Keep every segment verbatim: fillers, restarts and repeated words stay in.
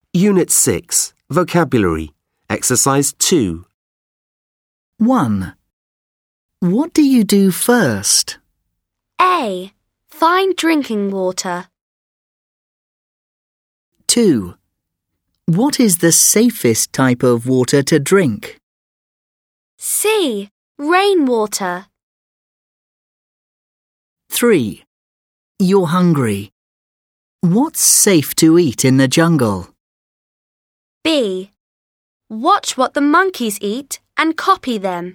Unit six, Vocabulary, Exercise two. one. What do you do first? A. Find drinking water. two. What is the safest type of water to drink? C. Rainwater. three. You're hungry. What's safe to eat in the jungle? B. Watch what the monkeys eat and copy them.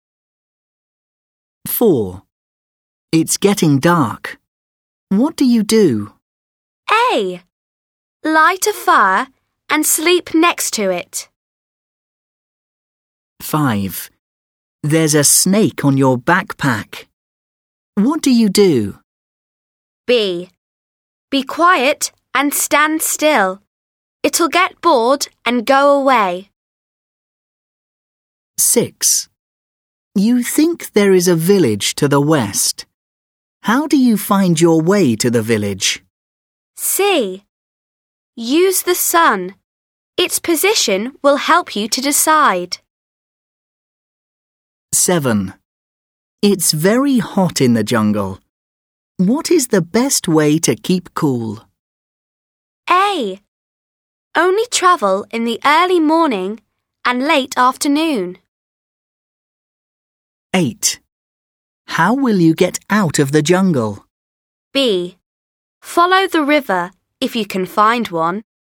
four. It's getting dark. What do you do? A. Light a fire and sleep next to it. five. There's a snake on your backpack. What do you do? B. Be quiet and stand still. It'll get bored and go away. six. You think there is a village to the west. How do you find your way to the village? C. Use the sun. Its position will help you to decide. seven. It's very hot in the jungle. What is the best way to keep cool? A. Only travel in the early morning and late afternoon. eight. How will you get out of the jungle? B. Follow the river if you can find one.